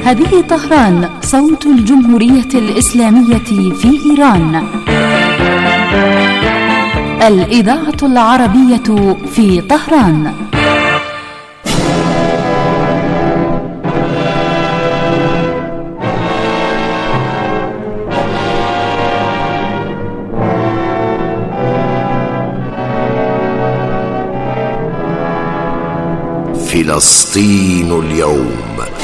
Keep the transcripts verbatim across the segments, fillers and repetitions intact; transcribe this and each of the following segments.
هذه طهران، صوت الجمهورية الإسلامية في إيران. الإذاعة العربية في طهران. فلسطين اليوم.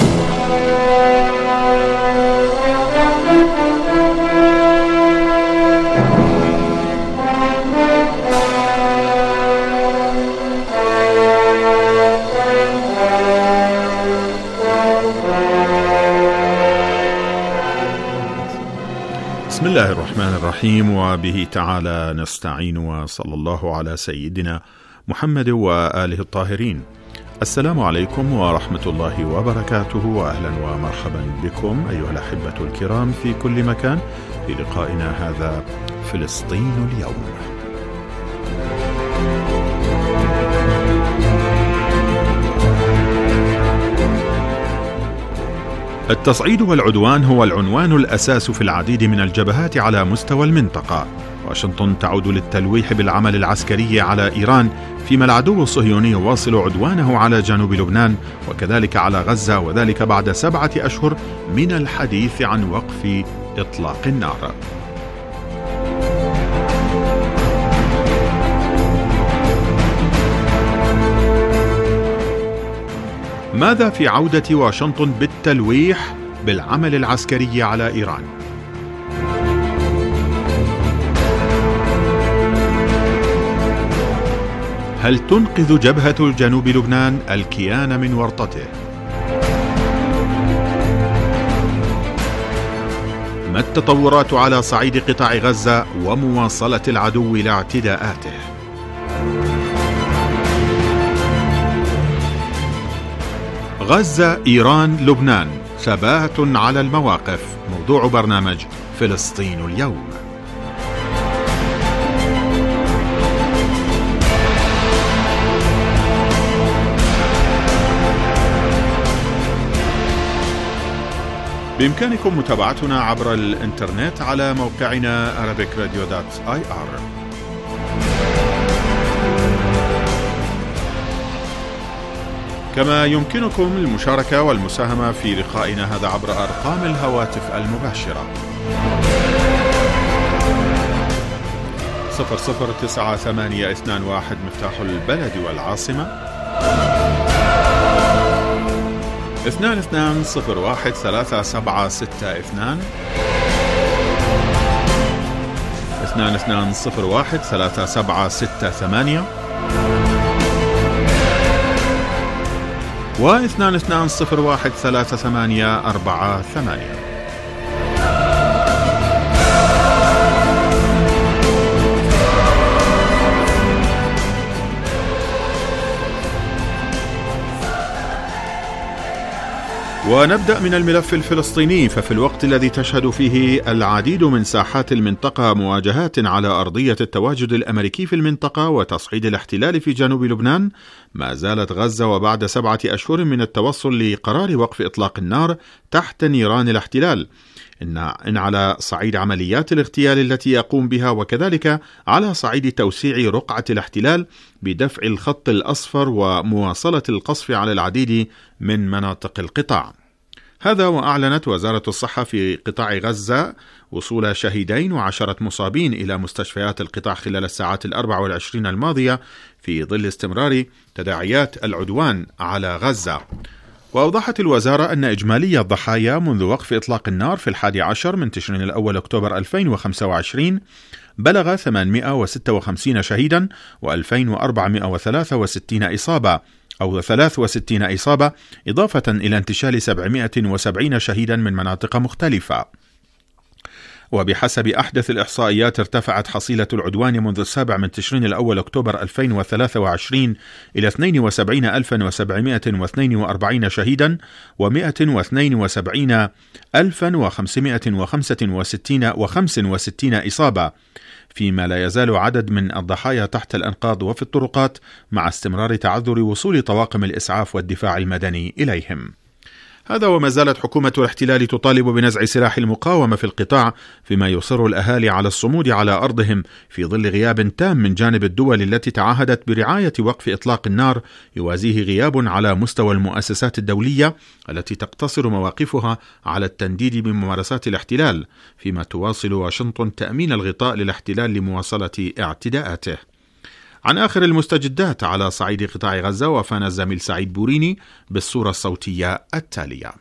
بسم الله الرحمن الرحيم، وبه تعالى نستعين، وصلى الله على سيدنا محمد وآله الطاهرين. السلام عليكم ورحمة الله وبركاته، وأهلا ومرحبا بكم أيها الأحبة الكرام في كل مكان في لقائنا هذا فلسطين اليوم. التصعيد والعدوان هو العنوان الأساس في العديد من الجبهات على مستوى المنطقة. واشنطن تعود للتلويح بالعمل العسكري على إيران، فيما العدو الصهيوني يواصل عدوانه على جنوب لبنان وكذلك على غزة، وذلك بعد سبعة أشهر من الحديث عن وقف إطلاق النار. ماذا في عودة واشنطن بالتلويح بالعمل العسكري على إيران؟ هل تنقذ جبهة جنوب لبنان الكيان من ورطته؟ ما التطورات على صعيد قطاع غزة ومواصلة العدو لاعتداءاته؟ غزة، إيران، لبنان، ثبات على المواقف، موضوع برنامج فلسطين اليوم. بإمكانكم متابعتنا عبر الإنترنت على موقعنا arabic radio dot i r. كما يمكنكم المشاركة والمساهمة في لقائنا هذا عبر أرقام الهواتف المباشرة صفر صفر تسعة ثمانية اثنان واحد مفتاح البلد والعاصمة، اثنان اثنان صفر واحد ثلاثة سبعة ستة اثنان، اثنان اثنان صفر واحد ثلاثة سبعة ستة ثمانية، واثنان اثنان صفر واحد ثلاثة ثمانية أربعة ثمانية. ونبدأ من الملف الفلسطيني. ففي الوقت الذي تشهد فيه العديد من ساحات المنطقة مواجهات على أرضية التواجد الأمريكي في المنطقة وتصعيد الاحتلال في جنوب لبنان، ما زالت غزة وبعد سبعة أشهر من التوصل لقرار وقف إطلاق النار تحت نيران الاحتلال، إن, إن على صعيد عمليات الاغتيال التي يقوم بها، وكذلك على صعيد توسيع رقعة الاحتلال بدفع الخط الأصفر ومواصلة القصف على العديد من مناطق القطاع. هذا وأعلنت وزارة الصحة في قطاع غزة وصول شهيدين وعشرة مصابين إلى مستشفيات القطاع خلال الساعات الأربع والعشرين الماضية في ظل استمرار تداعيات العدوان على غزة. وأوضحت الوزارة أن إجمالي الضحايا منذ وقف إطلاق النار في الحادي عشر من تشرين الأول أكتوبر ألفين وخمسة وعشرين بلغ ثمانمائة وستة وخمسين شهيدا وألفين وأربعمائة وثلاثة وستين إصابة أو ثلاث وستين إصابة، إضافة إلى انتشال سبعمائة وسبعين شهيدا من مناطق مختلفة. وبحسب أحدث الإحصائيات ارتفعت حصيلة العدوان منذ السابع من تشرين الأول أكتوبر ألفين وثلاثة وعشرين إلى اثنين وسبعين ألفا وسبعمائة واثنين وأربعين شهيدا ومائة واثنين وسبعين ألفا وخمسمائة وخمسة وستين وخمس وستين إصابة، فيما لا يزال عدد من الضحايا تحت الأنقاض وفي الطرقات مع استمرار تعذر وصول طواقم الإسعاف والدفاع المدني إليهم. هذا وما زالت حكومة الاحتلال تطالب بنزع سلاح المقاومة في القطاع، فيما يصر الأهالي على الصمود على أرضهم في ظل غياب تام من جانب الدول التي تعهدت برعاية وقف إطلاق النار، يوازيه غياب على مستوى المؤسسات الدولية التي تقتصر مواقفها على التنديد بممارسات الاحتلال، فيما تواصل واشنطن تأمين الغطاء للاحتلال لمواصلة اعتداءاته. عن آخر المستجدات على صعيد قطاع غزة وافانا الزميل سعيد بوريني بالصورة الصوتية التالية.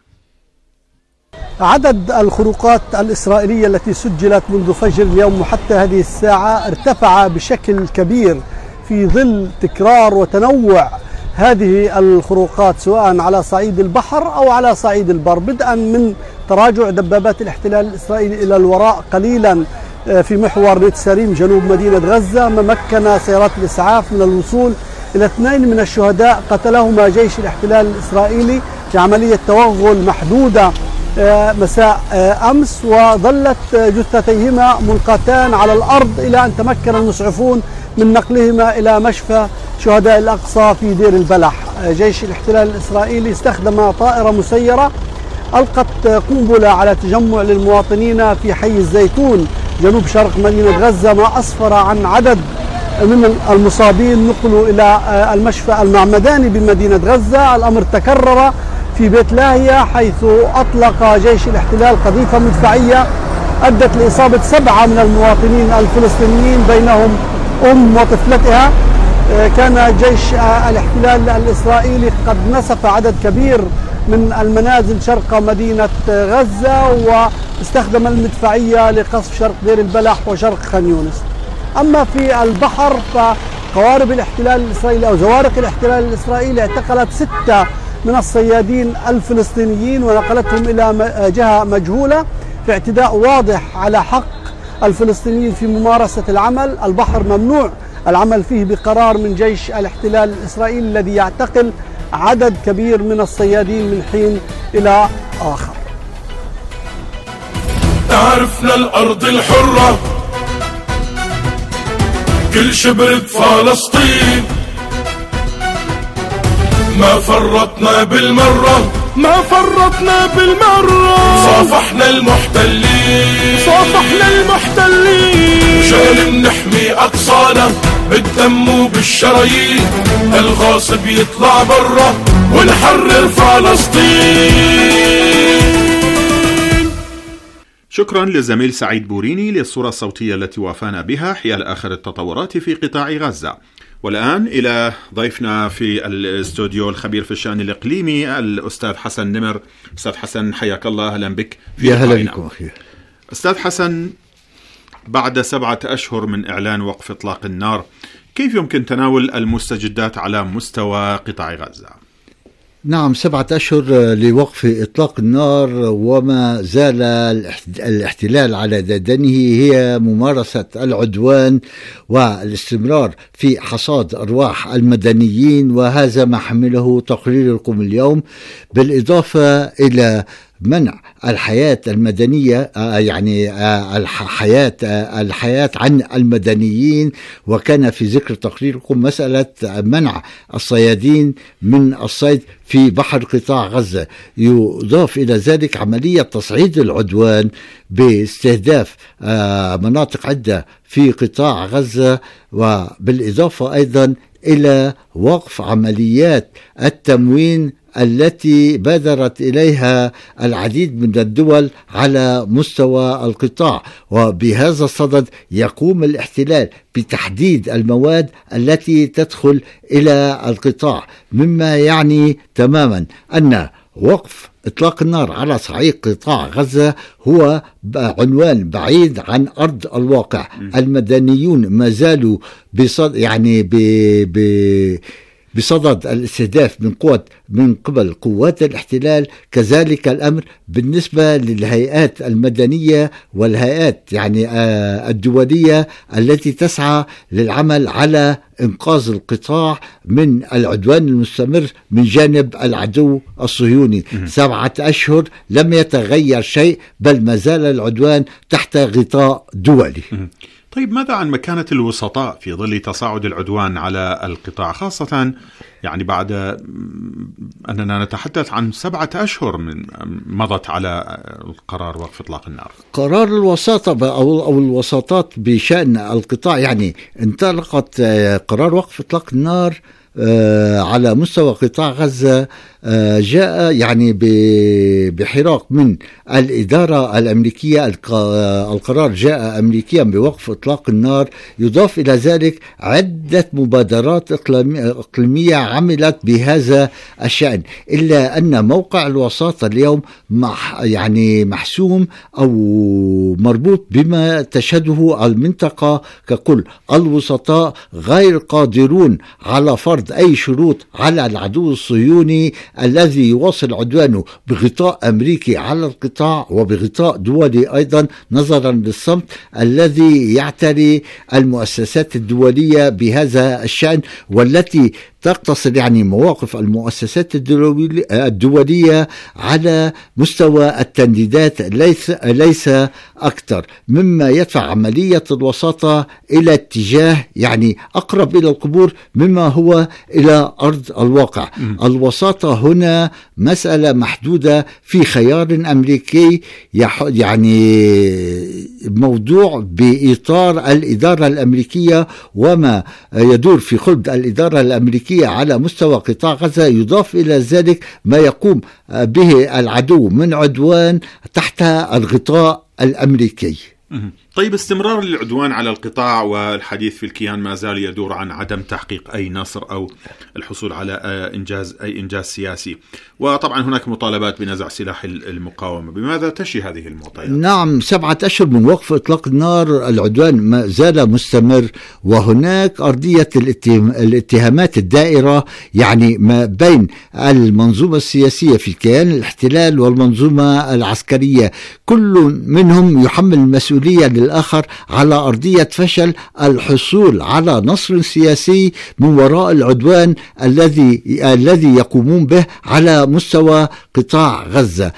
عدد الخروقات الإسرائيلية التي سجلت منذ فجر اليوم وحتى هذه الساعة ارتفع بشكل كبير في ظل تكرار وتنوع هذه الخروقات سواء على صعيد البحر أو على صعيد البر، بدءا من تراجع دبابات الاحتلال الإسرائيلي إلى الوراء قليلا في محور نتساريم جنوب مدينة غزة، ممكن سيارات الإسعاف من الوصول إلى اثنين من الشهداء قتلهما جيش الاحتلال الإسرائيلي في عملية توغل محدودة مساء أمس، وظلت جثتيهما ملقاتان على الأرض إلى أن تمكن المسعفون من نقلهما إلى مشفى شهداء الأقصى في دير البلح. جيش الاحتلال الإسرائيلي استخدم طائرة مسيرة ألقت قنبلة على تجمع للمواطنين في حي الزيتون جنوب شرق مدينة غزة، ما أسفر عن عدد من المصابين نقلوا إلى المشفى المعمداني بمدينة غزة. الأمر تكرر في بيت لاهيا حيث أطلق جيش الاحتلال قذيفة مدفعية أدت لإصابة سبعة من المواطنين الفلسطينيين بينهم أم وطفلتها. كان جيش الاحتلال الإسرائيلي قد نسف عدد كبير من المنازل شرق مدينة غزة واستخدم المدفعية لقصف شرق دير البلح وشرق خان يونس. أما في البحر فقوارب الاحتلال الإسرائيلي أو زوارق الاحتلال الإسرائيلي اعتقلت ستة من الصيادين الفلسطينيين ونقلتهم إلى جهة مجهولة في اعتداء واضح على حق الفلسطينيين في ممارسة العمل. البحر ممنوع العمل فيه بقرار من جيش الاحتلال الإسرائيلي الذي يعتقل عدد كبير من الصيادين من حين إلى آخر. عرفنا الأرض الحرة كل شبر بفلسطين، ما فرطنا بالمرة ما فرطنا بالمرة، صافحنا المحتلين صافحنا المحتلين، وشان نحمي أقصانا بالدم وبالشرايين، الغاصب يطلع برا ونحرر فلسطين. شكرا للزميل سعيد بوريني للصورة الصوتية التي وافانا بها حيال آخر التطورات في قطاع غزة. والآن إلى ضيفنا في الاستوديو الخبير في الشأن الإقليمي الأستاذ حسن نمر. أستاذ حسن حياك الله، أهلا بك. يا هلا بكم أخي. أستاذ حسن، بعد سبعة أشهر من إعلان وقف إطلاق النار، كيف يمكن تناول المستجدات على مستوى قطاع غزة؟ نعم، سبعة أشهر لوقف إطلاق النار وما زال الاحتلال على ددنه هي ممارسة العدوان والاستمرار في حصاد أرواح المدنيين، وهذا ما حمله تقريركم اليوم، بالإضافة إلى منع الحياة المدنية يعني الحياة الحياة عن المدنيين. وكان في ذكر تقريركم مسألة منع الصيادين من الصيد في بحر قطاع غزة. يضاف إلى ذلك عملية تصعيد العدوان باستهداف مناطق عدة في قطاع غزة، وبالإضافة أيضا إلى وقف عمليات التموين التي بادرت إليها العديد من الدول على مستوى القطاع. وبهذا الصدد يقوم الاحتلال بتحديد المواد التي تدخل إلى القطاع، مما يعني تماما أن وقف إطلاق النار على صعيد قطاع غزة هو عنوان بعيد عن أرض الواقع. المدنيون ما زالوا بصد يعني ب... ب... بصدد الاستهداف من قوة من قبل قوات الاحتلال. كذلك الأمر بالنسبة للهيئات المدنية والهيئات يعني الدولية التي تسعى للعمل على إنقاذ القطاع من العدوان المستمر من جانب العدو الصهيوني. سبعة أشهر لم يتغير شيء، بل ما زال العدوان تحت غطاء دولي. طيب ماذا عن مكانة الوسطاء في ظل تصاعد العدوان على القطاع، خاصة يعني بعد أننا نتحدث عن سبعة أشهر من مضت على قرار وقف إطلاق النار؟ قرار الوساطة أو أو الوساطات بشأن القطاع، يعني انطلقت قرار وقف إطلاق النار على مستوى قطاع غزة، جاء يعني بحراك من الإدارة الأمريكية. القرار جاء أمريكيا بوقف إطلاق النار، يضاف إلى ذلك عدة مبادرات إقليمية عملت بهذا الشأن، إلا أن موقع الوساطة اليوم مح يعني محسوم أو مربوط بما تشهده المنطقة ككل. الوسطاء غير قادرون على فرض أي شروط على العدو الصهيوني الذي يواصل عدوانه بغطاء أمريكي على القطاع وبغطاء دولي أيضا، نظرا للصمت الذي يعتري المؤسسات الدولية بهذا الشأن، والتي تقتصر يعني مواقف المؤسسات الدولية على مستوى التنديدات ليس ليس أكثر، مما يدفع عملية الوساطة إلى اتجاه يعني أقرب إلى القبور مما هو إلى أرض الواقع. م. الوساطة هنا مسألة محدودة في خيار أمريكي، يعني موضوع بإطار الإدارة الأمريكية وما يدور في خلد الإدارة الأمريكية على مستوى قطاع غزة، يضاف إلى ذلك ما يقوم به العدو من عدوان تحت الغطاء الأمريكي. طيب استمرار العدوان على القطاع والحديث في الكيان ما زال يدور عن عدم تحقيق أي نصر أو الحصول على إنجاز أي إنجاز سياسي، وطبعا هناك مطالبات بنزع سلاح المقاومة. بماذا تشي هذه المعطيات؟ نعم، سبعة أشهر من وقف إطلاق النار، العدوان ما زال مستمر، وهناك أرضية الاتهامات الدائرة يعني ما بين المنظومة السياسية في كيان الاحتلال والمنظومة العسكرية، كل منهم يحمل المسؤولية للآخر على أرضية فشل الحصول على نصر سياسي من وراء العدوان الذي الذي يقومون به على مستوى قطاع غزة.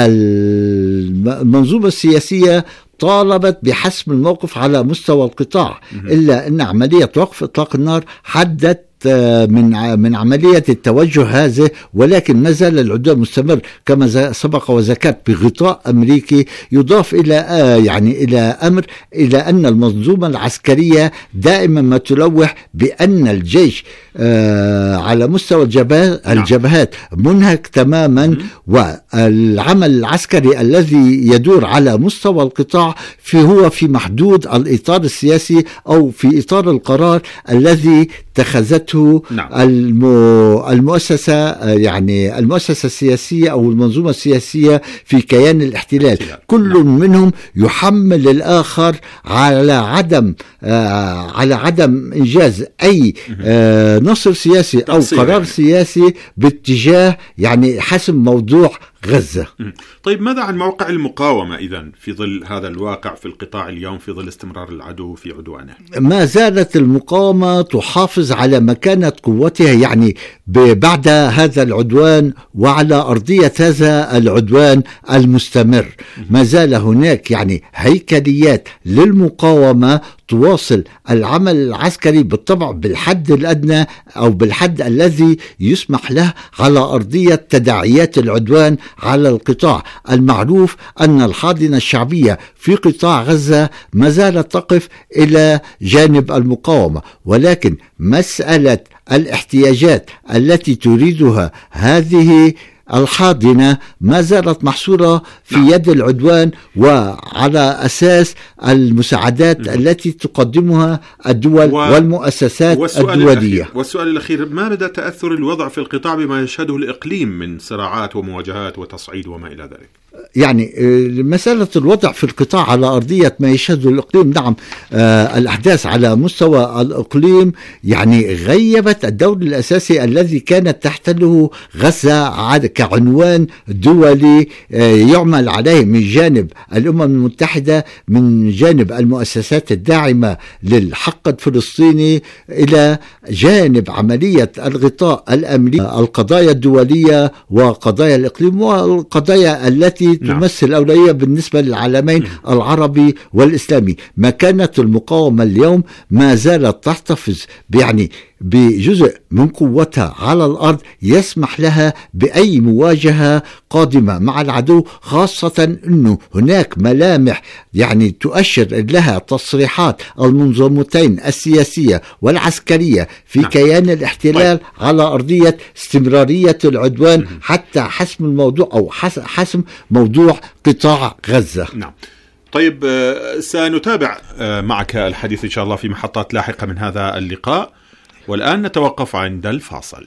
المنظومة السياسية طالبت بحسم الموقف على مستوى القطاع، إلا أن عملية وقف إطلاق النار حدت من من عملية التوجه هذه، ولكن ما زال العدوان مستمر كما سبق وذكرت بغطاء أمريكي، يضاف إلى يعني إلى أمر إلى أن المنظومة العسكرية دائما ما تلوح بأن الجيش على مستوى الجبهات منهك تماما، والعمل العسكري الذي يدور على مستوى القطاع في هو في محدود الإطار السياسي أو في إطار القرار الذي اتخذته نعم. المؤسسة يعني المؤسسة السياسية أو المنظومة السياسية في كيان الاحتلال، كل نعم. منهم يحمل الآخر على عدم آه على عدم إنجاز أي آه نصر سياسي أو قرار يعني. سياسي باتجاه يعني حسم موضوع غزة. طيب ماذا عن موقع المقاومة إذن في ظل هذا الواقع في القطاع اليوم في ظل استمرار العدو في عدوانه؟ ما زالت المقاومة تحافظ على مكانة قوتها يعني بعد هذا العدوان وعلى أرضية هذا العدوان المستمر. ما زال هناك يعني هيكليات للمقاومة تواصل العمل العسكري بالطبع بالحد الأدنى أو بالحد الذي يسمح له على أرضية تداعيات العدوان على القطاع. المعروف أن الحاضنة الشعبية في قطاع غزة ما زالت تقف إلى جانب المقاومة، ولكن مسألة الاحتياجات التي تريدها هذه الحاضنة ما زالت محصورة في نعم. يد العدوان، وعلى أساس المساعدات نعم. التي تقدمها الدول و... والمؤسسات والسؤال الدولية. الأخير. والسؤال الأخير، ما مدى تأثر الوضع في القطاع بما يشهده الإقليم من صراعات ومواجهات وتصعيد وما إلى ذلك؟ يعني مسألة الوضع في القطاع على أرضية ما يشهده الإقليم، نعم آه الأحداث على مستوى الإقليم يعني غيبت الدور الأساسي الذي كانت تحتله غزة كعنوان دولي آه يعمل عليه من جانب الأمم المتحدة، من جانب المؤسسات الداعمة للحق الفلسطيني، إلى جانب عملية الغطاء الأمني، القضايا الدولية وقضايا الإقليم والقضايا التي هذه تمثل نعم. أولوية بالنسبة للعالمين م. العربي والإسلامي. مكانة المقاومة اليوم ما زالت تحتفظ يعني بجزء من قوتها على الأرض يسمح لها بأي مواجهة قادمة مع العدو، خاصة أنه هناك ملامح يعني تؤشر لها تصريحات المنظومتين السياسية والعسكرية في نعم. كيان الاحتلال طيب. على أرضية استمرارية العدوان م- حتى حسم الموضوع أو حسم موضوع قطاع غزة. نعم. طيب سنتابع معك الحديث إن شاء الله في محطات لاحقة من هذا اللقاء، والآن نتوقف عند الفاصل.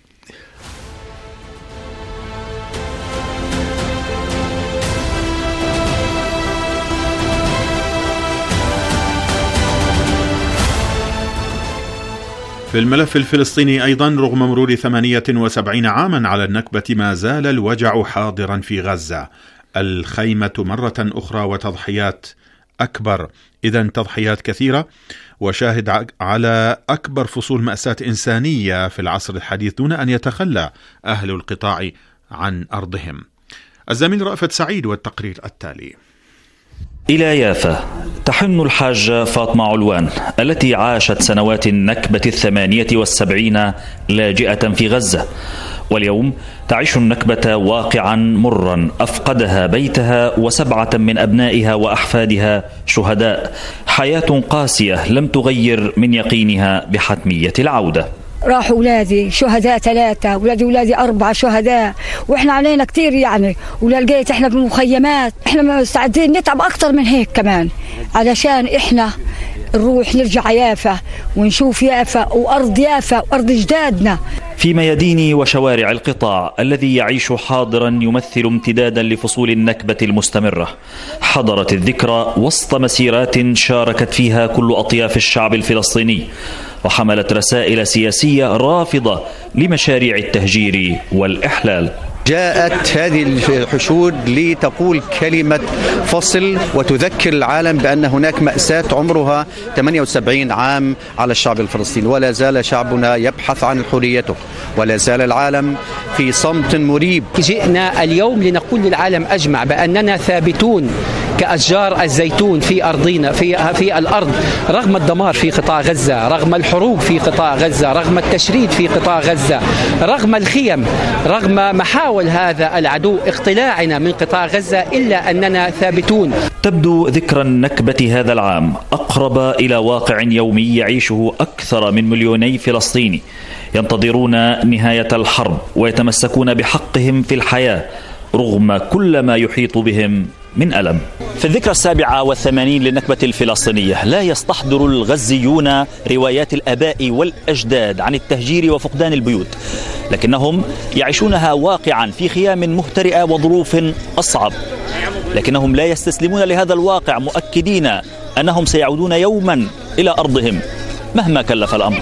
في الملف الفلسطيني أيضا، رغم مرور ثمانية وسبعين عاما على النكبة ما زال الوجع حاضرا في غزة. الخيمة مرة أخرى وتضحيات أكبر، إذن تضحيات كثيرة، وشاهد على أكبر فصول مأساة إنسانية في العصر الحديث دون أن يتخلى أهل القطاع عن أرضهم. الزميل رأفت سعيد والتقرير التالي. إلى يافا تحن الحاجة فاطمة علوان التي عاشت سنوات النكبة الثمانية والسبعين لاجئة في غزة، واليوم تعيش النكبة واقعا مرا أفقدها بيتها وسبعة من أبنائها وأحفادها شهداء، حياة قاسية لم تغير من يقينها بحتمية العودة. راحوا أولادي شهداء ثلاثة، أولادي أولادي أربعة شهداء، وإحنا علينا كتير يعني، ولا لقيت إحنا بمخيمات، إحنا مستعدين نتعب أكتر من هيك كمان علشان إحنا نروح نرجع يافا ونشوف يافا وأرض يافا وأرض جدادنا. في ميادين وشوارع القطاع الذي يعيش حاضرا يمثل امتدادا لفصول النكبة المستمرة، حضرت الذكرى وسط مسيرات شاركت فيها كل أطياف الشعب الفلسطيني، وحملت رسائل سياسية رافضة لمشاريع التهجير والإحلال. جاءت هذه الحشود لتقول كلمة فصل وتذكر العالم بأن هناك مأساة عمرها ثمانية وسبعين عام على الشعب الفلسطيني، ولا زال شعبنا يبحث عن حريته، ولا زال العالم في صمت مريب. جئنا اليوم لنقول للعالم أجمع بأننا ثابتون كأشجار الزيتون في أرضنا، في في الأرض، رغم الدمار في قطاع غزة، رغم الحروب في قطاع غزة، رغم التشريد في قطاع غزة، رغم الخيم، رغم محاول هذا العدو اقتلاعنا من قطاع غزة، إلا أننا ثابتون. تبدو ذكرى النكبة هذا العام أقرب إلى واقع يومي يعيشه أكثر من مليوني فلسطيني ينتظرون نهاية الحرب ويتمسكون بحقهم في الحياة رغم كل ما يحيط بهم من ألم. في الذكرى السابعة والثمانين للنكبة الفلسطينية لا يستحضر الغزيون روايات الآباء والأجداد عن التهجير وفقدان البيوت، لكنهم يعيشونها واقعا في خيام مهترئة وظروف أصعب، لكنهم لا يستسلمون لهذا الواقع، مؤكدين أنهم سيعودون يوما إلى أرضهم مهما كلف الأمر.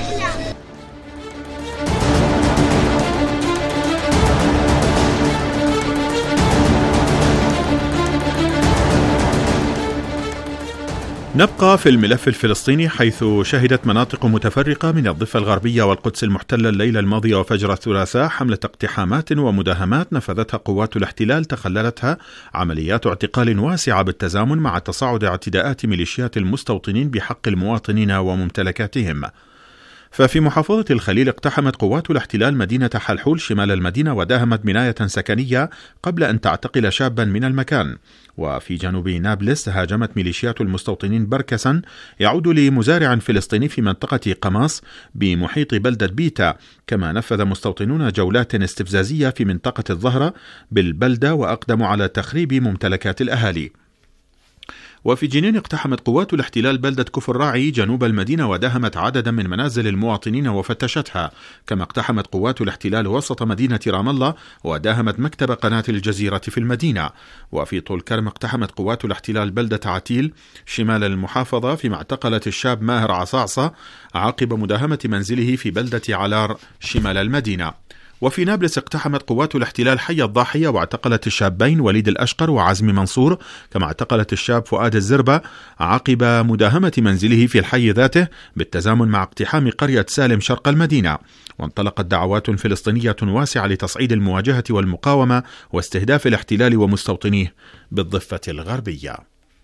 نبقى في الملف الفلسطيني، حيث شهدت مناطق متفرقة من الضفة الغربية والقدس المحتلة الليلة الماضي وفجر الثلاثاء حملة اقتحامات ومداهمات نفذتها قوات الاحتلال تخللتها عمليات اعتقال واسعة بالتزامن مع تصاعد اعتداءات ميليشيات المستوطنين بحق المواطنين وممتلكاتهم. ففي محافظة الخليل اقتحمت قوات الاحتلال مدينة حلحول شمال المدينة وداهمت بناية سكنية قبل أن تعتقل شابا من المكان. وفي جنوب نابلس هاجمت ميليشيات المستوطنين بركسا يعود لمزارع فلسطيني في منطقة قماص بمحيط بلدة بيتا، كما نفذ مستوطنون جولات استفزازية في منطقة الظهرة بالبلدة وأقدموا على تخريب ممتلكات الأهالي. وفي جنين اقتحمت قوات الاحتلال بلدة كفر راعي جنوب المدينة وداهمت عددا من منازل المواطنين وفتشتها، كما اقتحمت قوات الاحتلال وسط مدينة رام الله وداهمت مكتب قناة الجزيرة في المدينة. وفي طول كرم اقتحمت قوات الاحتلال بلدة عتيل شمال المحافظة، فيما اعتقلت الشاب ماهر عصاعصة عقب مداهمة منزله في بلدة علار شمال المدينة. وفي نابلس اقتحمت قوات الاحتلال حي الضاحية واعتقلت الشابين وليد الأشقر وعزمي منصور، كما اعتقلت الشاب فؤاد الزربة عقب مداهمة منزله في الحي ذاته بالتزامن مع اقتحام قرية سالم شرق المدينة. وانطلقت دعوات فلسطينية واسعة لتصعيد المواجهة والمقاومة واستهداف الاحتلال ومستوطنيه بالضفة الغربية.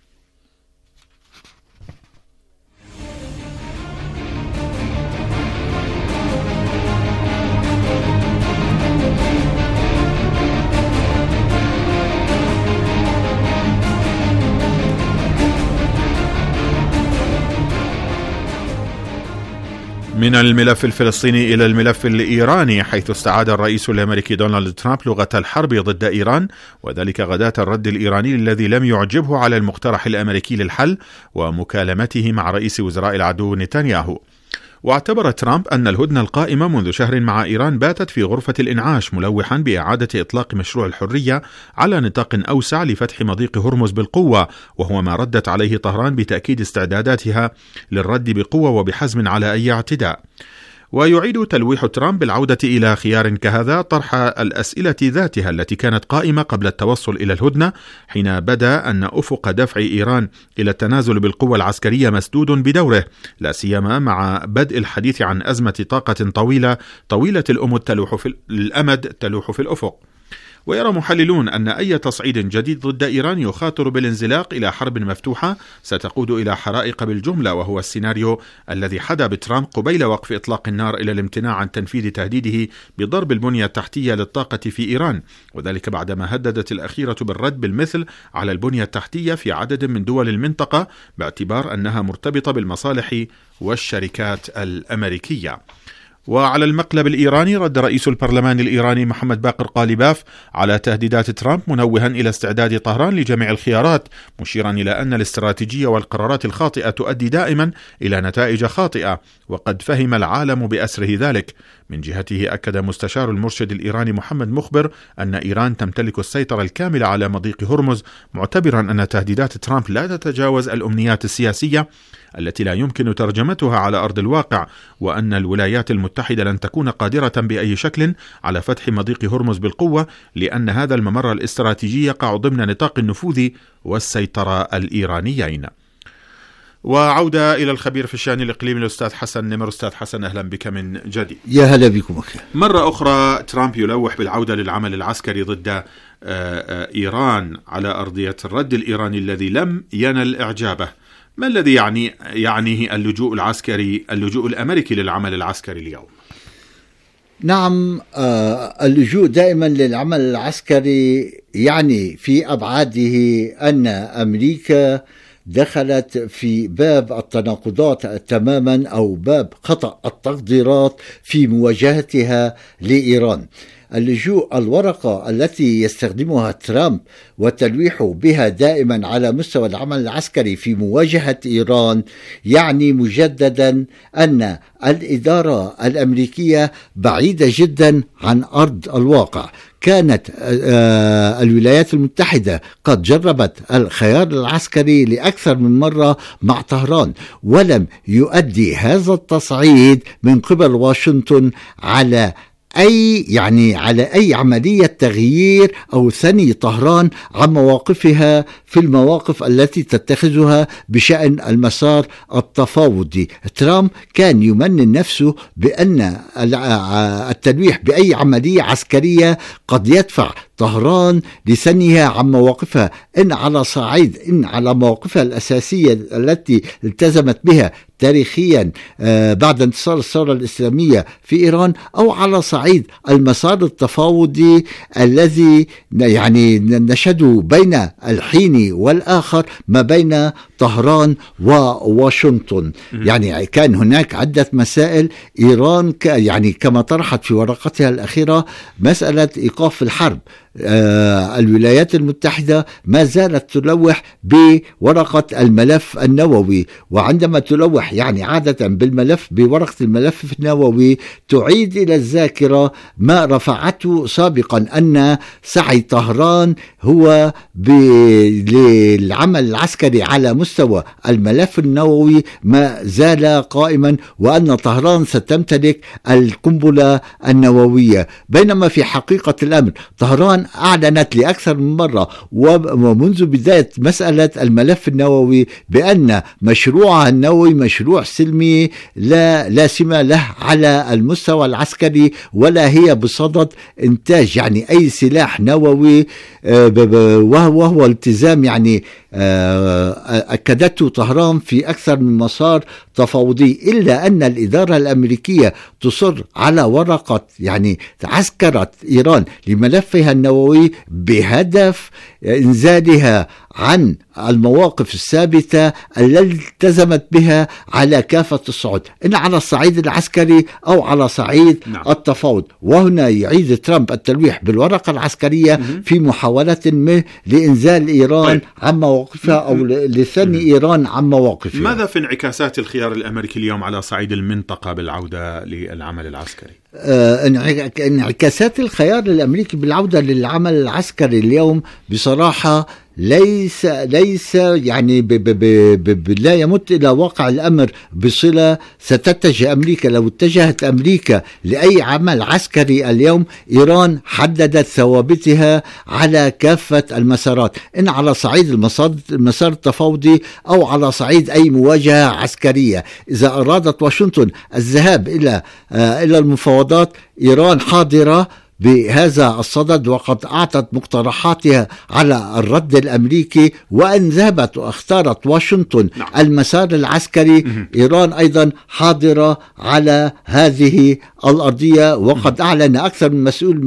من الملف الفلسطيني إلى الملف الإيراني، حيث استعاد الرئيس الأمريكي دونالد ترامب لغة الحرب ضد إيران، وذلك غداة الرد الإيراني الذي لم يعجبه على المقترح الأمريكي للحل ومكالمته مع رئيس وزراء العدو نتنياهو. واعتبر ترامب أن الهدنة القائمة منذ شهر مع إيران باتت في غرفة الإنعاش، ملوحا بإعادة إطلاق مشروع الحرية على نطاق أوسع لفتح مضيق هرمز بالقوة، وهو ما ردت عليه طهران بتأكيد استعداداتها للرد بقوة وبحزم على أي اعتداء. ويعيد تلويح ترامب بالعودة إلى خيار كهذا طرح الأسئلة ذاتها التي كانت قائمة قبل التوصل إلى الهدنة، حين بدا أن أفق دفع إيران إلى التنازل بالقوة العسكرية مسدود بدوره، لا سيما مع بدء الحديث عن أزمة طاقة طويلة طويلة الأمد تلوح في الأمد تلوح في الأفق. ويرى محللون أن أي تصعيد جديد ضد إيران يخاطر بالانزلاق إلى حرب مفتوحة ستقود إلى حرائق بالجملة، وهو السيناريو الذي حدا بترامب قبيل وقف إطلاق النار إلى الامتناع عن تنفيذ تهديده بضرب البنية التحتية للطاقة في إيران، وذلك بعدما هددت الأخيرة بالرد بالمثل على البنية التحتية في عدد من دول المنطقة باعتبار أنها مرتبطة بالمصالح والشركات الأمريكية. وعلى المقلب الإيراني، رد رئيس البرلمان الإيراني محمد باقر قالباف على تهديدات ترامب، منوها إلى استعداد طهران لجميع الخيارات، مشيرا إلى أن الاستراتيجية والقرارات الخاطئة تؤدي دائما إلى نتائج خاطئة، وقد فهم العالم بأسره ذلك. من جهته أكد مستشار المرشد الإيراني محمد مخبر أن إيران تمتلك السيطرة الكاملة على مضيق هرمز، معتبرا أن تهديدات ترامب لا تتجاوز الأمنيات السياسية التي لا يمكن ترجمتها على أرض الواقع، وأن الولايات المتحدة لن تكون قادرة بأي شكل على فتح مضيق هرمز بالقوة، لأن هذا الممر الاستراتيجي يقع ضمن نطاق النفوذ والسيطرة الإيرانيين. وعودة إلى الخبير في الشأن الإقليمي الأستاذ حسن نمر. أستاذ حسن، أهلا بك من جديد. يا هلا بكم أخي. مرة أخرى ترامب يلوح بالعودة للعمل العسكري ضد إيران على أرضية الرد الإيراني الذي لم ينل إعجابه. ما الذي يعني يعنيه اللجوء العسكري اللجوء الأمريكي للعمل العسكري اليوم؟ نعم، آه اللجوء دائما للعمل العسكري يعني في أبعاده أن أمريكا دخلت في باب التناقضات تماما، أو باب خطأ التقديرات في مواجهتها لإيران. اللجوء الورقة التي يستخدمها ترامب وتلويح بها دائما على مستوى العمل العسكري في مواجهة إيران يعني مجددا أن الإدارة الأمريكية بعيدة جدا عن أرض الواقع. كانت الولايات المتحدة قد جربت الخيار العسكري لأكثر من مرة مع طهران، ولم يؤدي هذا التصعيد من قبل واشنطن على أي يعني على أي عملية تغيير أو ثني طهران عن مواقفها في المواقف التي تتخذها بشأن المسار التفاوضي. ترامب كان يمنن نفسه بأن التلويح بأي عملية عسكرية قد يدفع طهران لثنيها عن مواقفها، إن على صعيد إن على مواقفها الأساسية التي التزمت بها تاريخيا بعد انتصار الثورة الإسلامية في إيران، أو على صعيد المسار التفاوضي الذي يعني نشهده بين الحين والآخر ما بين طهران وواشنطن. يعني كان هناك عدة مسائل. إيران يعني كما طرحت في ورقتها الأخيرة مسألة إيقاف الحرب. آه الولايات المتحدة ما زالت تلوح بورقة الملف النووي، وعندما تلوح سلاح يعني عادة بالملف بورقة الملف النووي تعيد إلى الذاكرة ما رفعته سابقا أن سعي طهران هو للعمل العسكري على مستوى الملف النووي ما زال قائما، وأن طهران ستمتلك القنبلة النووية. بينما في حقيقة الأمر طهران أعلنت لأكثر من مرة ومنذ بداية مسألة الملف النووي بأن مشروعها النووي مشروع سلمي لا لا سمة له على المستوى العسكري، ولا هي بصدد إنتاج يعني أي سلاح نووي، وهو التزام يعني أكدته طهران في أكثر من مسار تفاوضي، إلا أن الإدارة الأمريكية تصر على ورقة يعني عسكرة إيران لملفها النووي بهدف إنزالها عن المواقف الثابتة التي التزمت بها على كافة الصعود، إن على الصعيد العسكري أو على صعيد نعم. التفاوض. وهنا يعيد ترامب التلويح بالورقة العسكرية م- في محاولة ما لإنزال إيران طيب. عن مواقفها أو لثني إيران عن مواقفها. ماذا في انعكاسات الخيار الأمريكي اليوم على صعيد المنطقة بالعودة للعمل العسكري؟ آه انعكاسات الخيار الأمريكي بالعودة للعمل العسكري اليوم بصراحة ليس ليس يعني ب ب ب ب لا يمت إلى واقع الأمر بصلة. ستتجه أمريكا، لو اتجهت أمريكا لأي عمل عسكري اليوم، إيران حددت ثوابتها على كافة المسارات، إن على صعيد المسار التفاوضي أو على صعيد أي مواجهة عسكرية. إذا أرادت واشنطن الذهاب إلى آه إلى المفاوضات، إيران حاضرة بهذا الصدد، وقد أعطت مقترحاتها على الرد الأمريكي. وأن ذهبت واختارت واشنطن نعم. المسار العسكري، إيران أيضا حاضرة على هذه الأرضية. وقد أعلن أكثر من مسؤول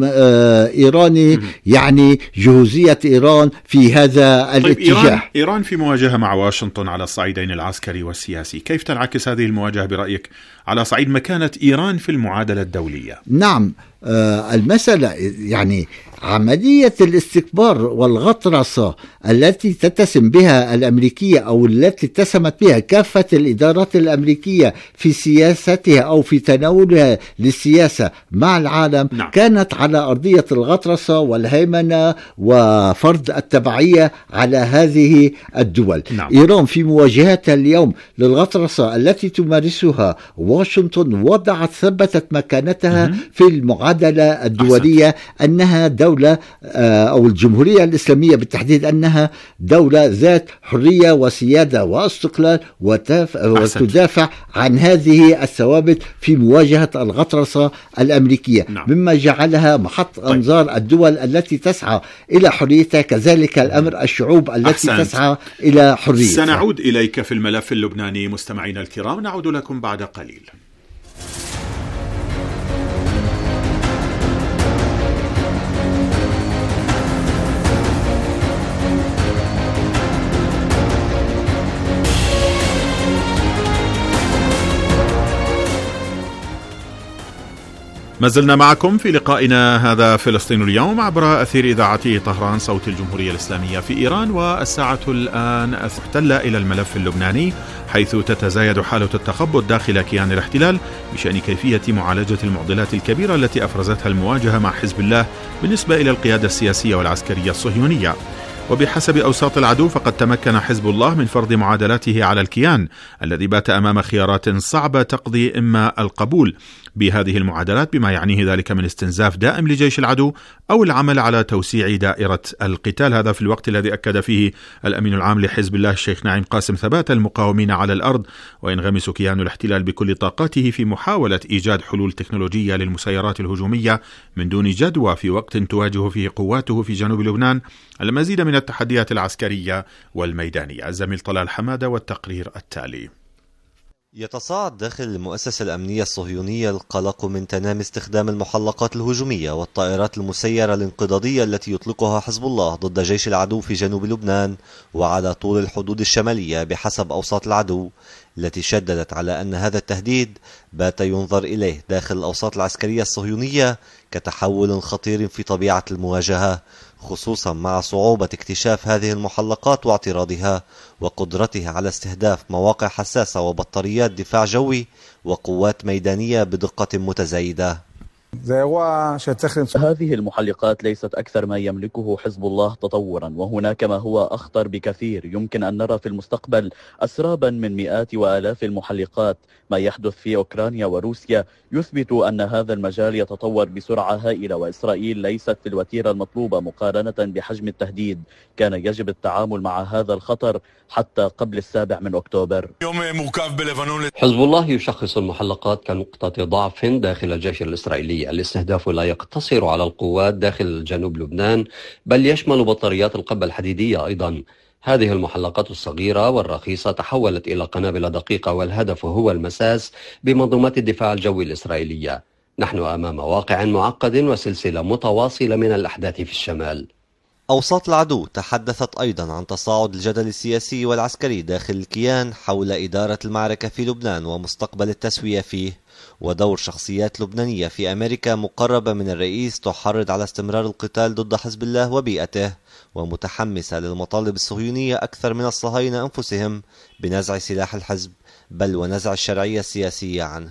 إيراني يعني جهوزية إيران في هذا طيب الاتجاه. إيران, إيران في مواجهة مع واشنطن على الصعيدين العسكري والسياسي، كيف تنعكس هذه المواجهة برأيك على صعيد مكانة إيران في المعادلة الدولية؟ نعم، آه المسألة يعني عملية الاستكبار والغطرسة التي تتسم بها الأمريكية أو التي اتسمت بها كافة الإدارات الأمريكية في سياستها أو في تناولها للسياسة مع العالم نعم. كانت على أرضية الغطرسة والهيمنة وفرض التبعية على هذه الدول نعم. إيران في مواجهتها اليوم للغطرسة التي تمارسها واشنطن وضعت ثبتت مكانتها م- في المعادلة الدولية أحسن. أنها دولة أو الجمهورية الإسلامية بالتحديد أنها دولة ذات حرية وسيادة واستقلال وتدافع عن هذه الثوابت في مواجهة الغطرسة الأمريكية نعم. مما جعلها محط أنظار طيب. الدول التي تسعى إلى حريتها، كذلك الأمر الشعوب التي أحسنت. تسعى إلى حريتها. سنعود إليك في الملف اللبناني مستمعينا الكرام، نعود لكم بعد قليل. ما زلنا معكم في لقائنا هذا فلسطين اليوم عبر أثير إذاعة طهران صوت الجمهورية الإسلامية في إيران. والساعة الآن احتل إلى الملف اللبناني، حيث تتزايد حالة التخبط داخل كيان الاحتلال بشأن كيفية معالجة المعضلات الكبيرة التي أفرزتها المواجهة مع حزب الله بالنسبة إلى القيادة السياسية والعسكرية الصهيونية. وبحسب أوساط العدو فقد تمكن حزب الله من فرض معادلاته على الكيان الذي بات أمام خيارات صعبة تقضي إما القبول بهذه المعادلات بما يعنيه ذلك من استنزاف دائم لجيش العدو أو العمل على توسيع دائرة القتال. هذا في الوقت الذي أكد فيه الأمين العام لحزب الله الشيخ نعيم قاسم ثبات المقاومين على الأرض، وينغمس كيان الاحتلال بكل طاقته في محاولة إيجاد حلول تكنولوجية للمسيرات الهجومية من دون جدوى في وقت تواجه فيه قواته في جنوب لبنان المزيد من التحديات العسكرية والميدانية. الزميل طلال حمادة والتقرير التالي. يتصاعد داخل المؤسسة الأمنية الصهيونية القلق من تنامي استخدام المحلقات الهجومية والطائرات المسيرة الانقضاضية التي يطلقها حزب الله ضد جيش العدو في جنوب لبنان وعلى طول الحدود الشمالية بحسب أوساط العدو، التي شددت على أن هذا التهديد بات ينظر إليه داخل الأوساط العسكرية الصهيونية كتحول خطير في طبيعة المواجهة، خصوصا مع صعوبة اكتشاف هذه المحلقات واعتراضها وقدرتها على استهداف مواقع حساسة وبطاريات دفاع جوي وقوات ميدانية بدقة متزايدة. هذه المحلقات ليست أكثر ما يملكه حزب الله تطورا، وهناك ما هو أخطر بكثير. يمكن أن نرى في المستقبل أسرابا من مئات وآلاف المحلقات. ما يحدث في أوكرانيا وروسيا يثبت أن هذا المجال يتطور بسرعة هائلة، وإسرائيل ليست في الوتيرة المطلوبة مقارنة بحجم التهديد. كان يجب التعامل مع هذا الخطر حتى قبل السابع من أكتوبر. حزب الله يشخص المحلقات كنقطة ضعف داخل الجيش الإسرائيلي. الاستهداف لا يقتصر على القوات داخل جنوب لبنان، بل يشمل بطاريات القبة الحديدية أيضا. هذه المحلقات الصغيرة والرخيصة تحولت إلى قنابل دقيقة، والهدف هو المساس بمنظومات الدفاع الجوي الإسرائيلية. نحن أمام واقع معقد وسلسلة متواصلة من الأحداث في الشمال. أوساط العدو تحدثت أيضا عن تصاعد الجدل السياسي والعسكري داخل الكيان حول إدارة المعركة في لبنان ومستقبل التسوية فيه، ودور شخصيات لبنانية في أمريكا مقربة من الرئيس تحرض على استمرار القتال ضد حزب الله وبيئته، ومتحمسة للمطالب الصهيونية أكثر من الصهاينة أنفسهم بنزع سلاح الحزب بل ونزع الشرعية السياسية عنه.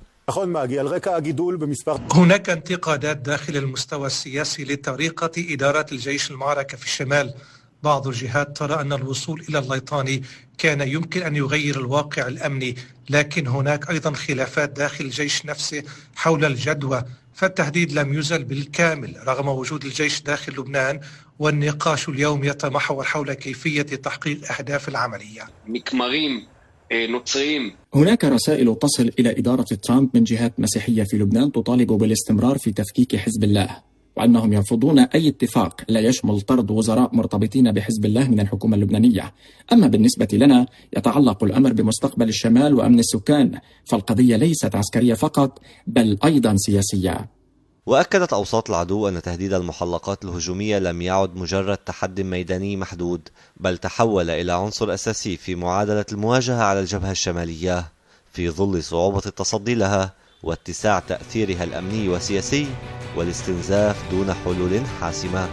هناك انتقادات داخل المستوى السياسي لطريقة إدارة الجيش المعركة في الشمال. بعض الجهات ترى أن الوصول إلى الليطاني كان يمكن أن يغير الواقع الأمني، لكن هناك أيضا خلافات داخل الجيش نفسه حول الجدوى، فالتهديد لم يزل بالكامل رغم وجود الجيش داخل لبنان، والنقاش اليوم يتمحور حول كيفية تحقيق أهداف العملية. مكمرين نصريين. هناك رسائل تصل إلى إدارة ترامب من جهات مسيحية في لبنان تطالب بالاستمرار في تفكيك حزب الله، وأنهم يرفضون أي اتفاق لا يشمل طرد وزراء مرتبطين بحزب الله من الحكومة اللبنانية. أما بالنسبة لنا يتعلق الأمر بمستقبل الشمال وأمن السكان، فالقضية ليست عسكرية فقط بل أيضا سياسية. وأكدت أوساط العدو أن تهديد المحلقات الهجومية لم يعد مجرد تحدي ميداني محدود، بل تحول إلى عنصر أساسي في معادلة المواجهة على الجبهة الشمالية في ظل صعوبة التصدي لها واتساع تأثيرها الأمني والسياسي والاستنزاف دون حلول حاسمة.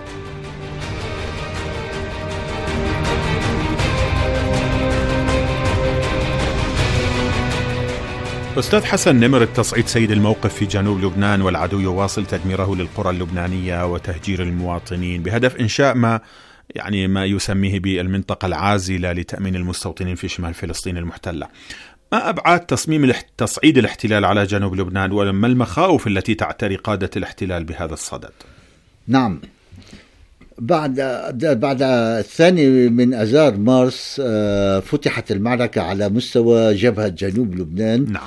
أستاذ حسن نمر، التصعيد سيد الموقف في جنوب لبنان، والعدو يواصل تدميره للقرى اللبنانية وتهجير المواطنين بهدف إنشاء ما يعني ما يسميه بالمنطقة العازلة لتأمين المستوطنين في شمال فلسطين المحتلة. ما أبعاد تصميم تصعيد الاحتلال على جنوب لبنان، وما المخاوف التي تعتري قادة الاحتلال بهذا الصدد؟ نعم، بعد بعد الثاني من أذار مارس فتحت المعركة على مستوى جبهة جنوب لبنان. نعم.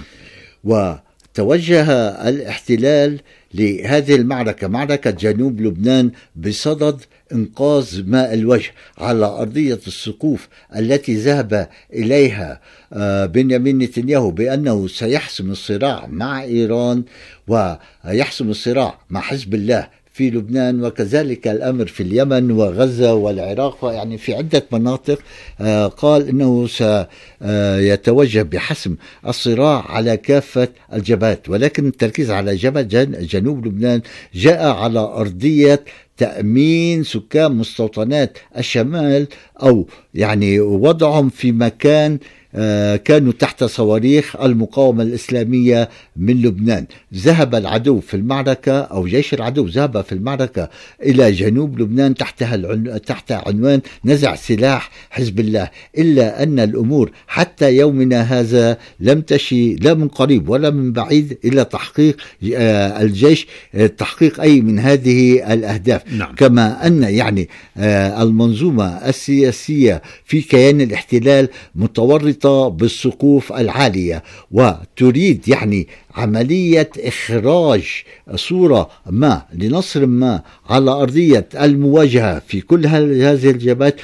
وتوجه الاحتلال لهذه المعركة، معركة جنوب لبنان، بصدد إنقاذ ماء الوجه على أرضية السقوف التي ذهب إليها بنيامين نتنياهو بأنه سيحسم الصراع مع إيران ويحسم الصراع مع حزب الله في لبنان، وكذلك الأمر في اليمن وغزة والعراق، يعني في عدة مناطق. قال إنه سيتوجه بحسم الصراع على كافة الجبهات، ولكن التركيز على جبهة جنوب لبنان جاء على أرضية تأمين سكان مستوطنات الشمال، أو يعني وضعهم في مكان كانوا تحت صواريخ المقاومة الإسلامية من لبنان. ذهب العدو في المعركة، أو جيش العدو ذهب في المعركة إلى جنوب لبنان تحت تحت عنوان نزع سلاح حزب الله، إلا أن الأمور حتى يومنا هذا لم تشي لا من قريب ولا من بعيد إلى تحقيق الجيش تحقيق أي من هذه الأهداف. نعم. كما أن يعني المنظومة السياسية في كيان الاحتلال متورطة بالسقوف العالية، وتريد يعني عملية إخراج صورة ما لنصر ما على أرضية المواجهة في كل هذه الجبهات،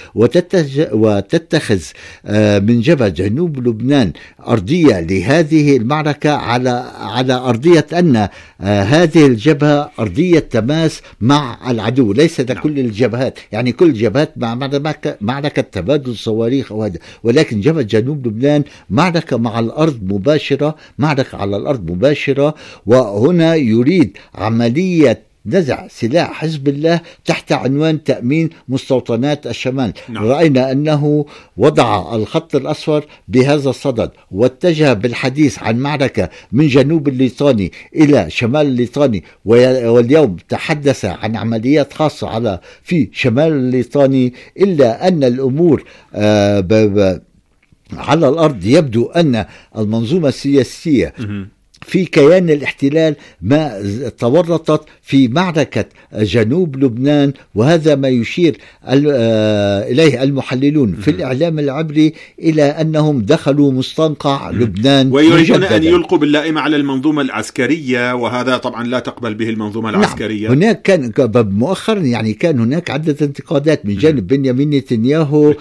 وتتخذ من جبهة جنوب لبنان أرضية لهذه المعركة على على أرضية أن هذه الجبهة أرضية تماس مع العدو، ليس كل الجبهات، يعني كل جبهات مع معركة تبادل صواريخ أو هذا، ولكن جبهة جنوب لبنان معركة مع الأرض مباشرة، معركة على الأرض مباشرة. وهنا يريد عملية نزع سلاح حزب الله تحت عنوان تأمين مستوطنات الشمال. نعم. رأينا أنه وضع الخط الأصفر بهذا الصدد واتجه بالحديث عن معركة من جنوب الليطاني إلى شمال الليطاني، واليوم تحدث عن عمليات خاصة على في شمال الليطاني. إلا أن الأمور آه ب ب على الأرض يبدو أن المنظومة السياسية في كيان الاحتلال ما تورطت في معركة جنوب لبنان، وهذا ما يشير إليه المحللون في الإعلام العبري إلى أنهم دخلوا مستنقع لبنان ويريدون أن يلقوا باللائمة على المنظومة العسكرية، وهذا طبعا لا تقبل به المنظومة العسكرية. نعم. هناك كان مؤخرا يعني كان هناك عدة انتقادات من جانب بنيامين نتنياهو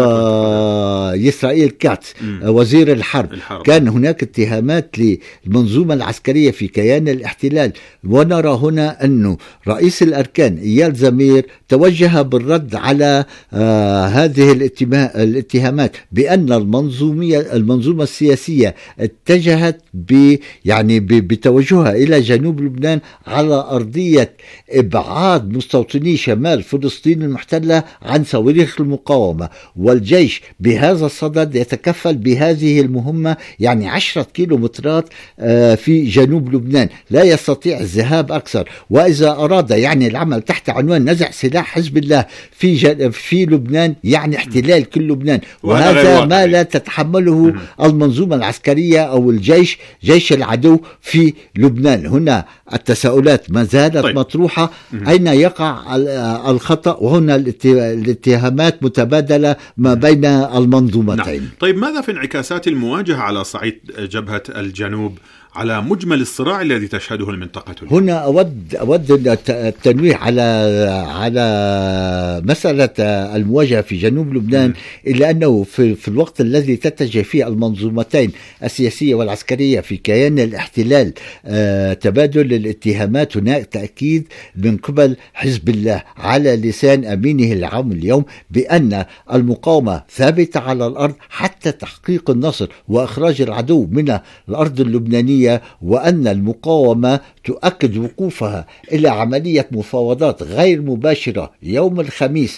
وإسرائيل كاتس وزير الحرب. الحرب كان هناك اتهامات للمنظومة العسكرية في كيان الاحتلال، ونرى هنا أنه رئيس الأركان إيال زمير توجه بالرد على آه هذه الاتهامات بأن المنظومية المنظومة السياسية اتجهت ب يعني بتوجهها إلى جنوب لبنان على أرضية إبعاد مستوطني شمال فلسطين المحتلة عن صواريخ المقاومة، والجيش بهذا الصدد يتكفل بهذه المهمة، يعني عشرة كيلومترات آه في جنوب لبنان لا يستطيع الذهاب أكثر. وإذا أراد يعني العمل تحت عنوان نزع سلاح حزب الله في في لبنان يعني احتلال كل لبنان، وهذا ما لا تتحمله المنظومة العسكرية أو الجيش جيش العدو في لبنان. هنا التساؤلات ما زالت طيب. مطروحة، أين يقع الخطأ؟ وهنا الاتهامات متبادلة ما بين المنظومتين. نعم. طيب ماذا في انعكاسات المواجهة على صعيد جبهة الجنوب على مجمل الصراع الذي تشهده المنطقة؟ هنا أود أود التنويه على على مسألة المواجهة في جنوب لبنان، إلا أنه في في الوقت الذي تتجه فيه المنظومتين السياسية والعسكرية في كيان الاحتلال آه تبادل الاتهامات، هناك تأكيد من قبل حزب الله على لسان أمينه العام اليوم بأن المقاومة ثابتة على الأرض حتى تحقيق النصر وإخراج العدو من الأرض اللبنانية، وأن المقاومة تؤكد وقوفها إلى عملية مفاوضات غير مباشرة يوم الخميس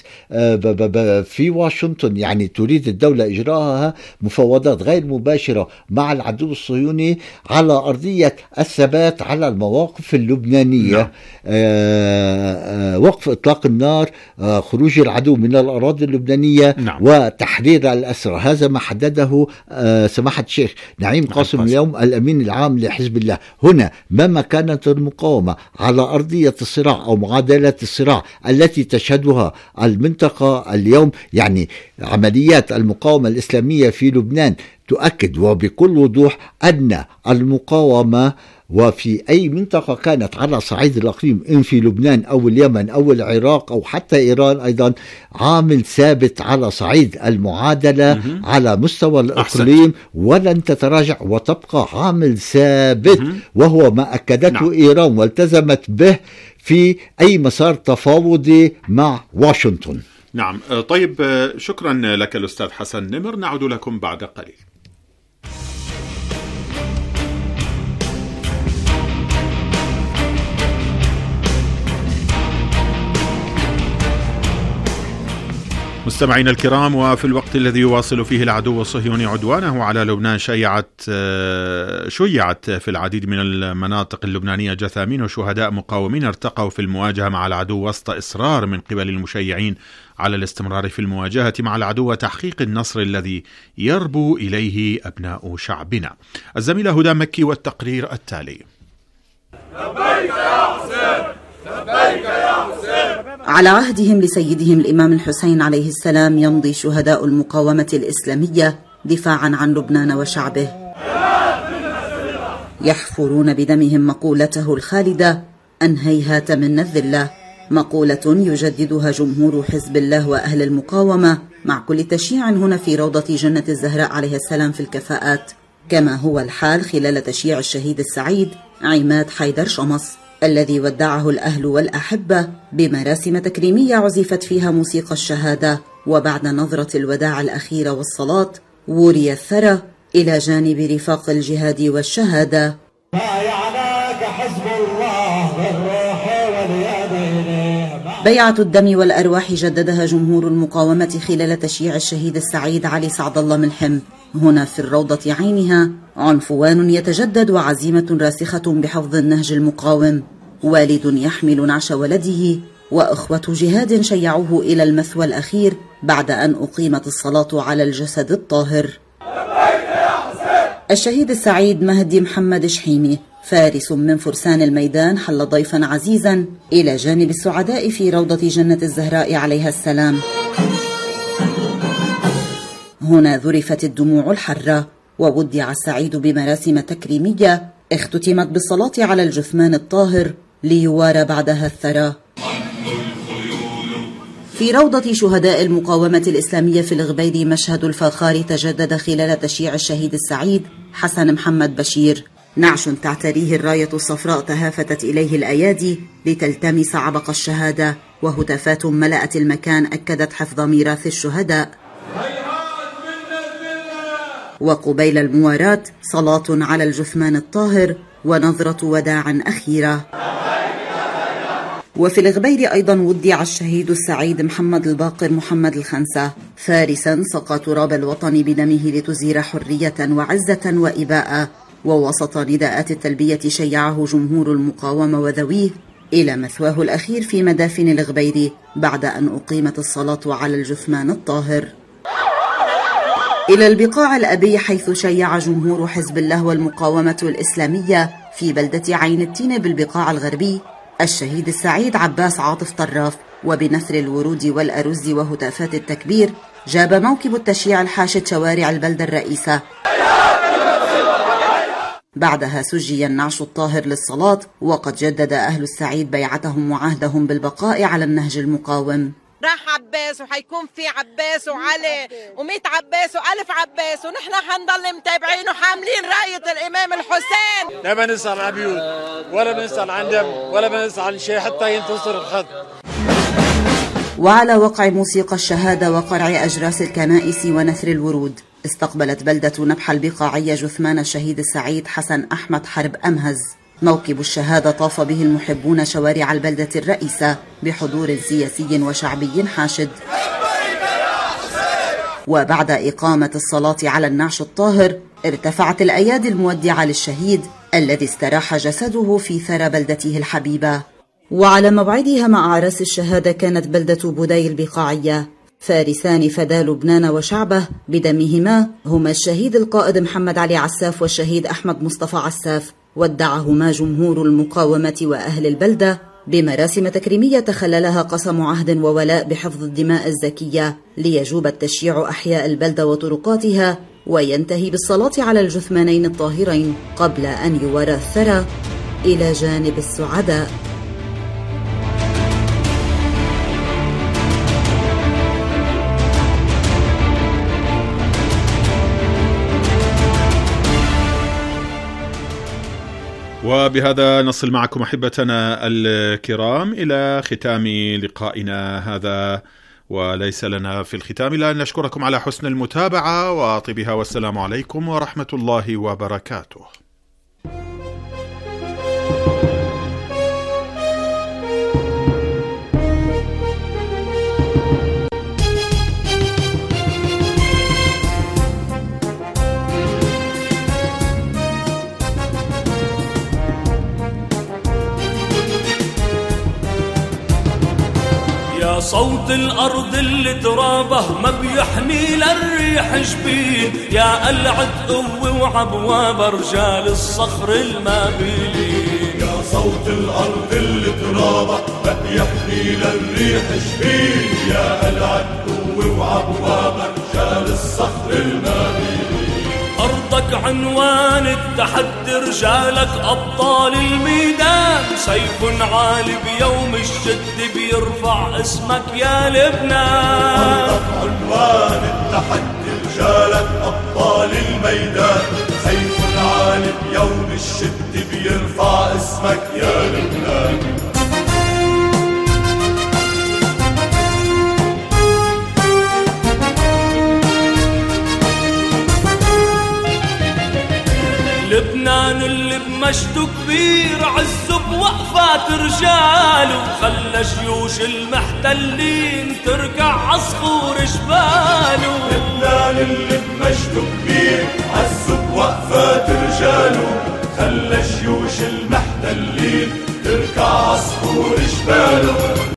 في واشنطن، يعني تريد الدولة إجراءها مفاوضات غير مباشرة مع العدو الصهيوني على أرضية الثبات على المواقف اللبنانية. نعم. وقف إطلاق النار، خروج العدو من الأراضي اللبنانية. نعم. وتحرير الأسرى، هذا ما حدده سماحة الشيخ نعيم قاسم اليوم الأمين العام لحزب الله. هنا مهما كانت المقاومة على أرضية الصراع أو معادلة الصراع التي تشهدها المنطقة اليوم، يعني عمليات المقاومة الإسلامية في لبنان تؤكد وبكل وضوح أن المقاومة وفي أي منطقة كانت على صعيد الأقليم، إن في لبنان أو اليمن أو العراق أو حتى إيران أيضا، عامل ثابت على صعيد المعادلة مه. على مستوى الإقليم، ولن تتراجع وتبقى عامل ثابت مه. وهو ما أكدته نعم. إيران والتزمت به في أي مسار تفاوضي مع واشنطن. نعم. طيب شكرا لك الأستاذ حسن نمر، نعود لكم بعد قليل. مستمعينا الكرام، وفي الوقت الذي يواصل فيه العدو الصهيوني عدوانه على لبنان، شيعت شيعت في العديد من المناطق اللبنانية جثامين وشهداء مقاومين ارتقوا في المواجهة مع العدو وسط إصرار من قبل المشيعين على الاستمرار في المواجهة مع العدو وتحقيق النصر الذي يربو إليه أبناء شعبنا. الزميلة هدى مكي والتقرير التالي. لبيك يا حسين، لبيك يا حسين. على عهدهم لسيدهم الإمام الحسين عليه السلام يمضي شهداء المقاومة الإسلامية دفاعا عن لبنان وشعبه، يحفرون بدمهم مقولته الخالدة أن هيهات من الذلة، مقولة يجددها جمهور حزب الله وأهل المقاومة مع كل تشييع هنا في روضة جنة الزهراء عليه السلام في الكفاءات، كما هو الحال خلال تشييع الشهيد السعيد عماد حيدر شمس الذي ودعه الأهل والأحبة بمراسم تكريمية عزفت فيها موسيقى الشهادة، وبعد نظرة الوداع الأخيرة والصلاة وري الثرى إلى جانب رفاق الجهاد والشهادة. ما يعناك حزب الله بالروح واليد بيعة الدم والأرواح جددها جمهور المقاومة خلال تشييع الشهيد السعيد علي سعد الله ملحم. هنا في الروضة عينها عنفوان يتجدد وعزيمة راسخة بحفظ النهج المقاوم، والد يحمل نعش ولده وأخوة جهاد شيعوه إلى المثوى الأخير بعد أن أقيمت الصلاة على الجسد الطاهر. الشهيد السعيد مهدي محمد شحيمي فارس من فرسان الميدان حل ضيفا عزيزا إلى جانب السعداء في روضة جنة الزهراء عليها السلام. هنا ذرفت الدموع الحرة وودع السعيد بمراسم تكريمية اختتمت بالصلاة على الجثمان الطاهر ليوارى بعدها الثرى. في روضة شهداء المقاومة الإسلامية في الغبير مشهد الفخار تجدد خلال تشييع الشهيد السعيد حسن محمد بشير. نعش تعتريه الراية الصفراء تهافتت إليه الأيادي لتلتمس عبق الشهادة، وهتافات ملأت المكان أكدت حفظ ميراث الشهداء. وقبيل المواراة صلاة على الجثمان الطاهر ونظرة وداع أخيرة. وفي الغبير أيضا ودع الشهيد السعيد محمد الباقر محمد الخنسة فارسا سقى تراب الوطن بدمه لتزير حرية وعزة وإباء. ووسط نداءات التلبية شيعه جمهور المقاومة وذويه إلى مثواه الأخير في مدافن الغبير بعد أن أقيمت الصلاة على الجثمان الطاهر. إلى البقاع الأبي حيث شيع جمهور حزب الله والمقاومة الإسلامية في بلدة عين التين بالبقاع الغربي الشهيد السعيد عباس عاطف طراف، وبنثر الورود والأرز وهتافات التكبير جاب موكب التشييع الحاشد شوارع البلدة الرئيسة. بعدها سجي النعش الطاهر للصلاة، وقد جدد أهل السعيد بيعتهم وعهدهم بالبقاء على النهج المقاوم. راح عباس وحيكون في عباس وعلي ومئة عباس وألف عباس، ونحن حنضل متابعين وحاملين راية الإمام الحسين. لا بنسأل عن بيوت ولا بنسأل عن دم ولا بنسأل عن شيء حتى ينتصر الخط. وعلى وقع موسيقى الشهادة وقرع أجراس الكنائس ونثر الورود استقبلت بلدة نبح البقاعية جثمان الشهيد السعيد حسن أحمد حرب أمهز. موكب الشهادة طاف به المحبون شوارع البلدة الرئيسة بحضور سياسي وشعبي حاشد. وبعد إقامة الصلاة على النعش الطاهر ارتفعت الأيادي المودعة للشهيد الذي استراح جسده في ثرى بلدته الحبيبة. وعلى موعدها مع عرس الشهادة كانت بلدة بوداي البقاعية. فارسان فدى لبنان وشعبه بدمهما هما الشهيد القائد محمد علي عساف والشهيد أحمد مصطفى عساف، ودعهما جمهور المقاومة وأهل البلدة بمراسم تكريمية تخللها قسم عهد وولاء بحفظ الدماء الزكية، ليجوب التشييع أحياء البلدة وطرقاتها وينتهي بالصلاة على الجثمانين الطاهرين قبل أن يورى الثرى إلى جانب السعداء. وبهذا نصل معكم أحبتنا الكرام إلى ختام لقائنا هذا، وليس لنا في الختام إلا أن نشكركم على حسن المتابعة وطيبها، والسلام عليكم ورحمة الله وبركاته. صوت الأرض اللي ترابه ما بيحمي للريح جبين، يا قلعة قوة وعبواب رجال الصخر المابلين. يا صوت الأرض اللي ترابه ما بيحمي للريح جبين، يا قلعة قوة وعبواب رجال الصخر المابلين. أرضك عنوان التحدي، رجالك أبطال الميدان، سيف عالي بيوم الشد بيرفع اسمك يا لبنان. أرضك عنوان التحدي، رجالك أبطال الميدان، سيف عالي بيوم الشد بيرفع اسمك يا لبنان. لبنان لبنان اللي بمجده كبير عزه بوقفات رجاله، خلى جيوش المحتلين تركع عصفور جباله. لبنان اللي بمجده كبير عزه بوقفات رجاله، خلى جيوش المحتلين تركع عصفور جباله.